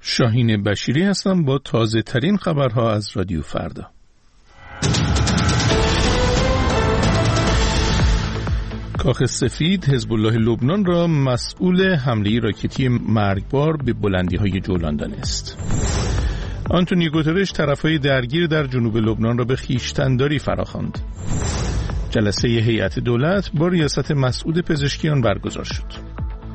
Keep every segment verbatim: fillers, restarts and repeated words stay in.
شاهین بشیری هستم با تازه ترین خبرها از رادیو فردا. کاخ سفید حزب الله لبنان را مسئول حمله راکتی مرگبار به بلندی‌های جولان دانست. آنتونیو گوترش طرفهای درگیر در جنوب لبنان را به خویشتن‌داری فراخواند. جلسه هیئت دولت با ریاست مسعود پزشکیان برگزار شد.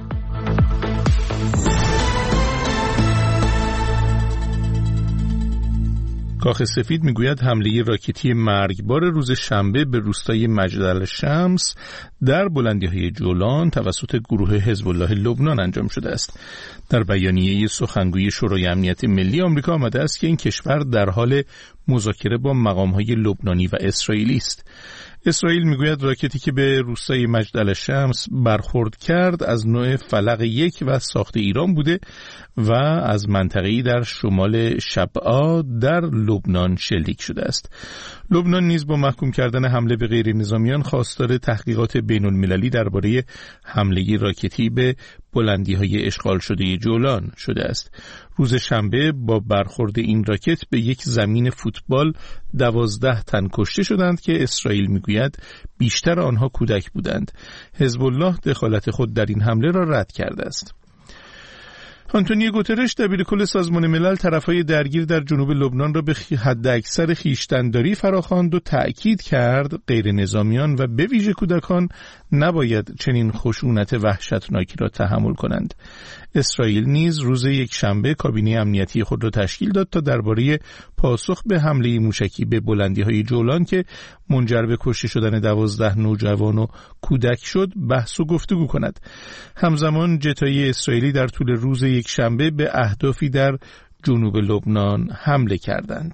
کاخ سفید میگوید حمله راکتی مرگبار روز شنبه به روستای مجدالشمس در بلندی‌های جولان توسط گروه حزب الله لبنان انجام شده است. در بیانیه سخنگوی شورای امنیت ملی آمریکا آمده است که این کشور در حال مذاکره با مقام‌های لبنانی و اسرائیلی است. اسرائیل میگوید راکتی که به روستای مجدالشمس برخورد کرد از نوع فلق یک و ساخت ایران بوده و از منطقه‌ای در شمال شبعا در لبنان شلیک شده است. لبنان نیز با محکوم کردن حمله به غیر نظامیان خواستار تحقیقات بین المللی درباره حمله راکتی به بلندی‌های اشغال شده جولان شده است. روز شنبه با برخورد این راکت به یک زمین فوتبال دوازده تن کشته شدند که اسرائیل میگوید بیشتر آنها کودک بودند. حزب الله دخالت خود در این حمله را رد کرده است. آنتونیو گوترش دبیرکل سازمان ملل طرفهای درگیر در جنوب لبنان را به حداکثر خویشتن‌داری فراخواند و تأکید کرد غیر نظامیان و به ویژه کودکان نباید چنین خشونت وحشتناکی را تحمل کنند. اسرائیل نیز روز یک شنبه کابینه امنیتی خود را تشکیل داد تا درباره پاسخ به حمله موشکی به بلندی‌های جولان که منجر به کشته شدن دوازده نوجوان و کودک شد بحث و گفتگو کند. همزمان جت‌های اسرائیلی در طول روز یک شنبه به اهدافی در جنوب لبنان حمله کردند.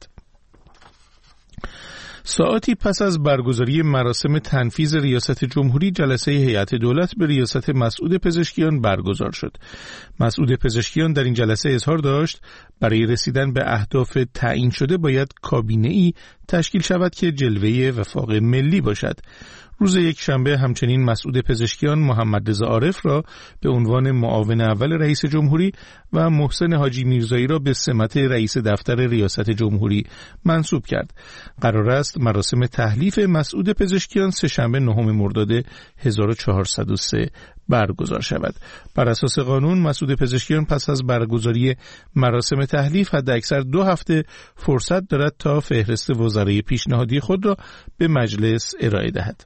ساعتی پس از برگزاری مراسم تنفیذ ریاست جمهوری، جلسه هیئت دولت به ریاست مسعود پزشکیان برگزار شد. مسعود پزشکیان در این جلسه اظهار داشت برای رسیدن به اهداف تعیین شده باید کابینه‌ای تشکیل شود که جلوه وفاق ملی باشد. روز یک شنبه همچنین مسعود پزشکیان محمد رضا عارف را به عنوان معاون اول رئیس جمهوری و محسن حاجی میرزایی را به سمت رئیس دفتر ریاست جمهوری منصوب کرد. قرار است مراسم تحلیف مسعود پزشکیان سه شنبه نهم مرداد هزار و چهارصد و سه برگزار شود. بر اساس قانون مسعود پزشکیان پس از برگزاری مراسم تحلیف حداکثر دو هفته فرصت دارد تا فهرست وزرای پیشنهادی خود را به مجلس ارائه دهد.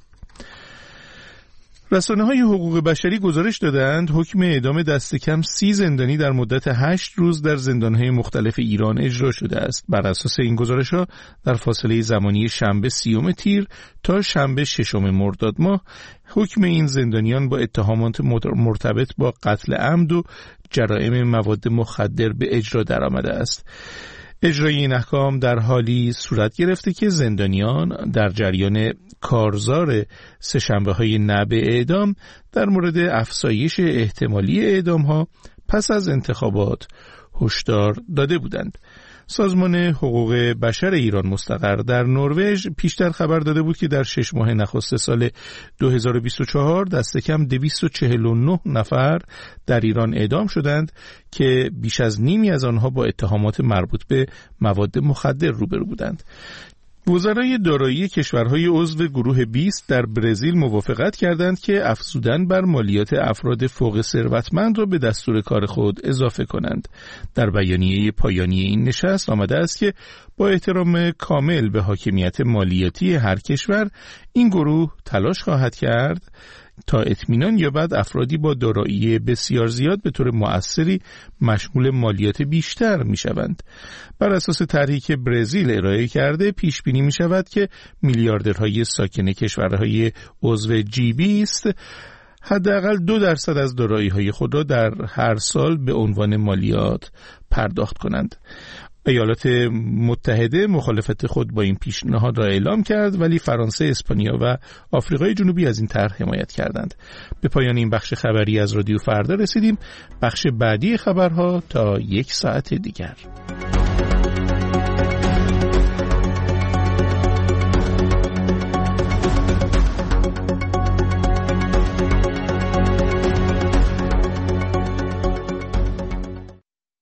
رسانه‌های حقوق بشری گزارش دادند حکم اعدام دست کم سی زندانی در مدت هشت روز در زندان‌های مختلف ایران اجرا شده است. بر اساس این گزارش‌ها در فاصله زمانی شنبه سیوم تیر تا شنبه ششم مرداد ماه حکم این زندانیان با اتهامات مرتبط با قتل عمد و جرائم مواد مخدر به اجرا درآمده است. اجرای این احکام در حالی صورت گرفته که زندانیان در جریان کارزار سه‌شنبه های نب اعدام در مورد افزایش احتمالی اعدام ها پس از انتخابات هشدار داده بودند. سازمان حقوق بشر ایران مستقر در نروژ پیشتر خبر داده بود که در شش ماه نخست سال دو هزار و بیست و چهار دست کم دویست و چهل و نه نفر در ایران اعدام شدند که بیش از نیمی از آنها با اتهامات مربوط به مواد مخدر روبرو بودند. وزرای دارایی کشورهای عضو گروه بیست در برزیل موافقت کردند که افزودن بر مالیات افراد فوق ثروتمند را به دستور کار خود اضافه کنند. در بیانیه پایانی این نشست آمده است که با احترام کامل به حاکمیت مالیاتی هر کشور این گروه تلاش خواهد کرد تا اطمینان یابد افرادی با دارایی بسیار زیاد به طور مؤثری مشمول مالیات بیشتر می شوند. بر اساس طرحی که برزیل ارائه کرده پیش بینی می شود که میلیاردرهای ساکن کشورهای عضو جی بیست حداقل دو درصد از دارایی‌های خود را در هر سال به عنوان مالیات پرداخت کنند. ایالات متحده مخالفت خود با این پیشنهاد را اعلام کرد، ولی فرانسه، اسپانیا و آفریقای جنوبی از این طرح حمایت کردند. به پایان این بخش خبری از رادیو فردا رسیدیم. بخش بعدی خبرها تا یک ساعت دیگر.